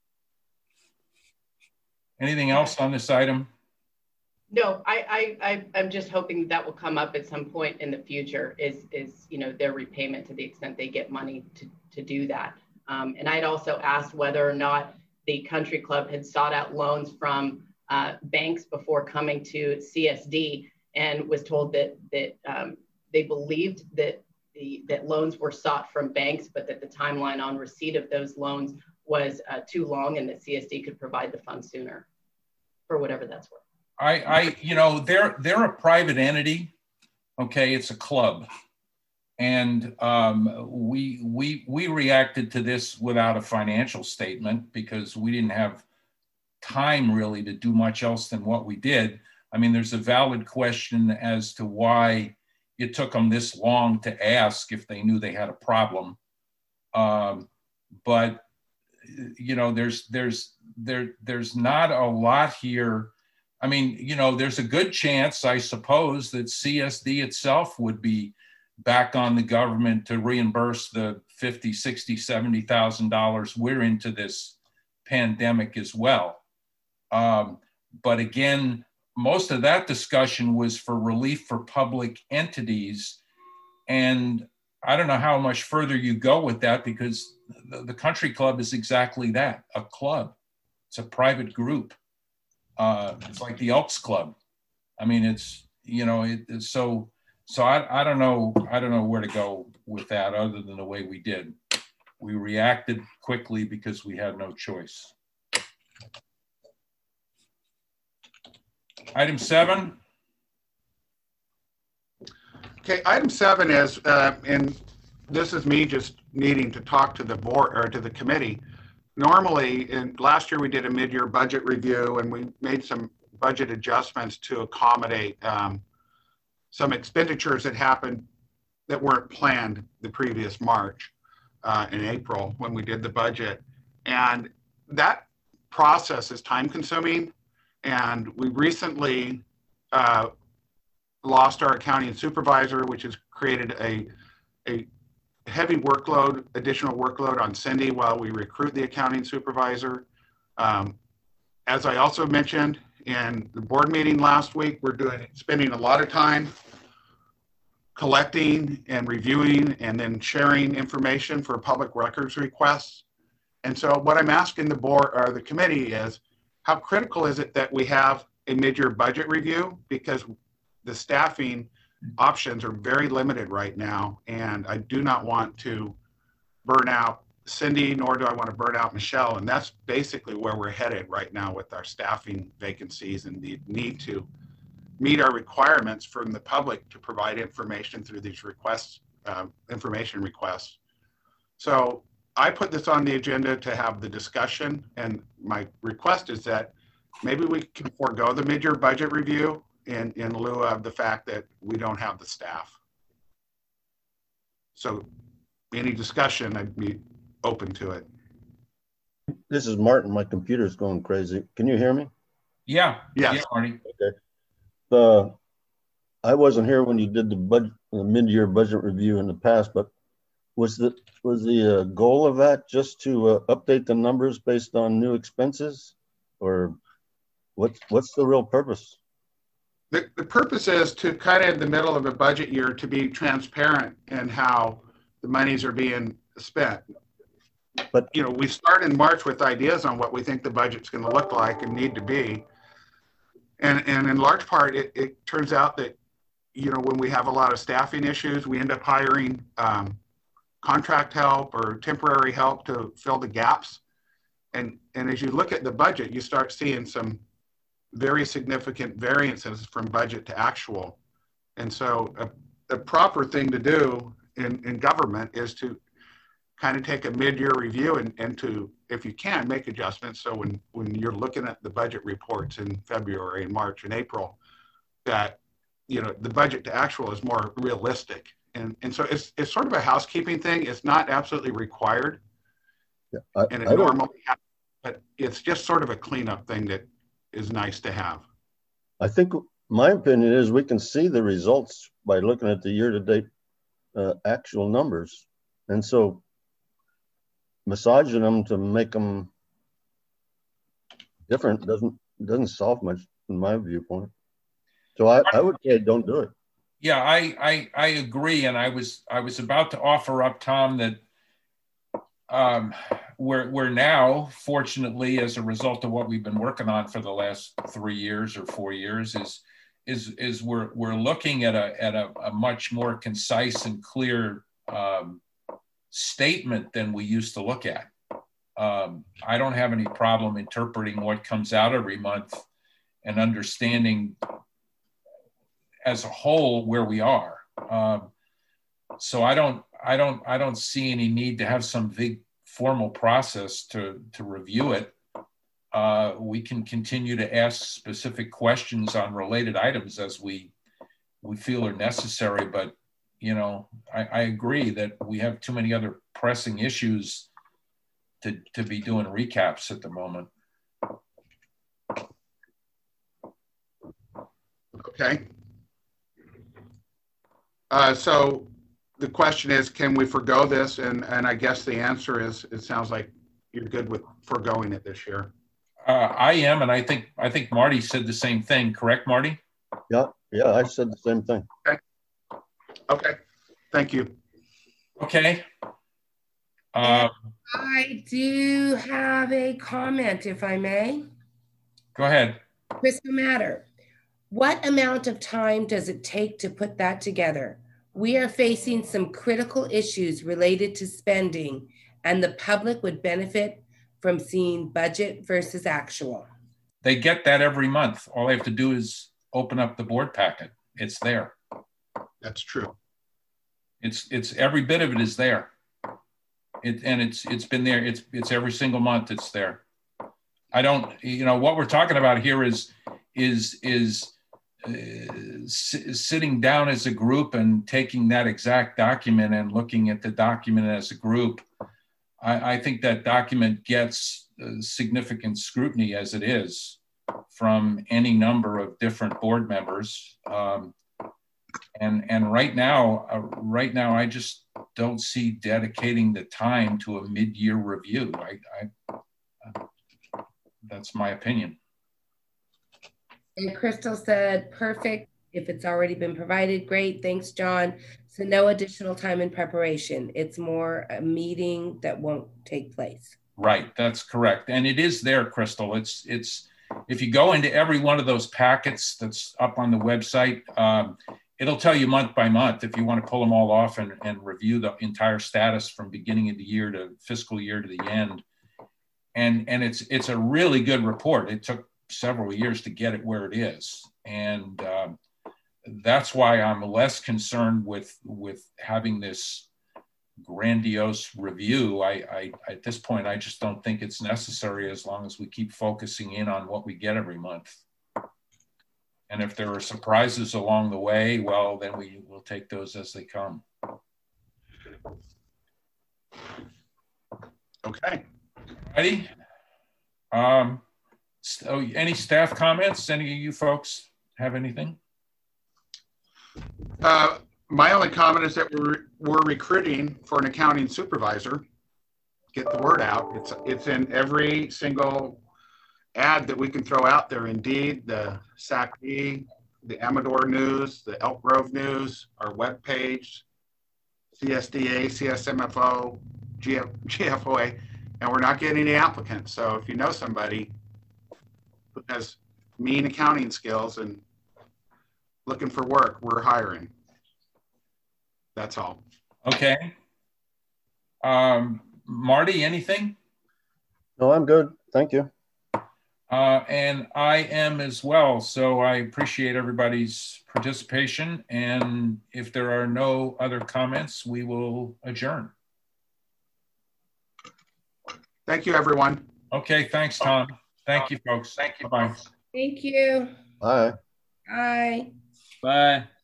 Anything else on this item? No, I'm just hoping that will come up at some point in the future, is their repayment to the extent they get money to do that. And I'd also asked whether or not the country club had sought out loans from banks before coming to CSD, and was told that they believed that loans were sought from banks, but that the timeline on receipt of those loans was too long, and that CSD could provide the funds sooner, for whatever that's worth. They're a private entity. Okay, it's a club, and we reacted to this without a financial statement because we didn't have time really to do much else than what we did. I mean, there's a valid question as to why it took them this long to ask if they knew they had a problem. But there's not a lot here. I mean, there's a good chance, I suppose, that CSD itself would be back on the government to reimburse the $50,000, $60,000, $70,000 we're into this pandemic as well. But again, most of that discussion was for relief for public entities. And I don't know how much further you go with that, because the country club is exactly that, a club. It's a private group. It's like the Elks Club. I mean, so I don't know where to go with that other than the way we did. We reacted quickly because we had no choice. Item 7. Okay, item 7 is, and this is me just needing to talk to the board or to the committee. Normally, last year we did a mid-year budget review, and we made some budget adjustments to accommodate some expenditures that happened that weren't planned the previous March in April when we did the budget. And that process is time consuming. And we recently lost our accounting supervisor, which has created a heavy workload, additional workload on Cindy while we recruit the accounting supervisor. As I also mentioned in the board meeting last week, we're spending a lot of time collecting and reviewing and then sharing information for public records requests. And so what I'm asking the board or the committee is, how critical is it that we have a mid-year budget review? Because the staffing options are very limited right now. And I do not want to burn out Cindy, nor do I want to burn out Michelle. And that's basically where we're headed right now with our staffing vacancies and the need to meet our requirements from the public to provide information through these requests, information requests. So I put this on the agenda to have the discussion, and my request is that maybe we can forego the mid-year budget review in lieu of the fact that we don't have the staff. So any discussion, I'd be open to it. This is Martin. My computer's going crazy. Can you hear me? Yeah. Yes. Yeah, Marty. Okay. I wasn't here when you did the mid-year budget review in the past, but was the goal of that just to update the numbers based on new expenses, or what's the real purpose? The purpose is to kind of in the middle of a budget year to be transparent in how the monies are being spent. But you know, we start in March with ideas on what we think the budget's going to look like and need to be. And in large part, it turns out that, you know, when we have a lot of staffing issues, we end up hiring contract help or temporary help to fill the gaps. And as you look at the budget, you start seeing some very significant variances from budget to actual. And so a proper thing to do in government is to kind of take a mid-year review and to, if you can, make adjustments. So when you're looking at the budget reports in February and March and April, that, you know, the budget to actual is more realistic. And so it's sort of a housekeeping thing. It's not absolutely required. Yeah, and it normally happens, but it's just sort of a cleanup thing that is nice to have. I think my opinion is we can see the results by looking at the year-to-date actual numbers. And so massaging them to make them different doesn't solve much in my viewpoint. So I would say don't do it. Yeah, I agree, and I was about to offer up, Tom, that we're now, fortunately, as a result of what we've been working on for the last 3 years or 4 years, is we're looking at a much more concise and clear statement than we used to look at. I don't have any problem interpreting what comes out every month and understanding as a whole where we are. So I don't see any need to have some big formal process to review it. We can continue to ask specific questions on related items as we feel are necessary, but you know, I agree that we have too many other pressing issues to be doing recaps at the moment. Okay. So the question is, can we forego this? And I guess the answer is, it sounds like you're good with foregoing it this year. I am, and I think Marty said the same thing. Correct, Marty? Yeah, I said the same thing. Okay. Thank you. Okay. I do have a comment, if I may. Go ahead. Crystal Matter. What amount of time does it take to put that together? We are facing some critical issues related to spending, and the public would benefit from seeing budget versus actual. They get that every month. All they have to do is open up the board packet. It's there. That's true. It's every bit of it is there. It's been there. It's every single month it's there. I don't, you know, what we're talking about here is sitting down as a group and taking that exact document and looking at the document as a group, I think that document gets significant scrutiny as it is from any number of different board members. And right now, I just don't see dedicating the time to a mid-year review. That's my opinion. And Crystal said, perfect. If it's already been provided, great. Thanks, John. So no additional time in preparation. It's more a meeting that won't take place. Right, that's correct. And it is there, Crystal. It's if you go into every one of those packets that's up on the website, it'll tell you month by month if you want to pull them all off and review the entire status from beginning of the year to fiscal year to the end. And it's a really good report. It took several years to get it where it is. And that's why I'm less concerned with having this grandiose review. I at this point, I just don't think it's necessary as long as we keep focusing in on what we get every month. And if there are surprises along the way, well, then we will take those as they come. Okay. Ready? So any staff comments? Any of you folks have anything? My only comment is that we're recruiting for an accounting supervisor. Get the word out. It's in every single ad that we can throw out there. Indeed, the SAC-B, the Amador News, the Elk Grove News, our webpage, CSDA, CSMFO, GFOA, and we're not getting any applicants. So if you know somebody who has mean accounting skills and looking for work, we're hiring. That's all. Okay. Marty, anything? No, I'm good. Thank you. And I am as well. So I appreciate everybody's participation. And if there are no other comments, we will adjourn. Thank you, everyone. Okay. Thanks, Tom. Thank you, folks. Thank you. Bye-bye. Thank you. Bye. Bye. Bye.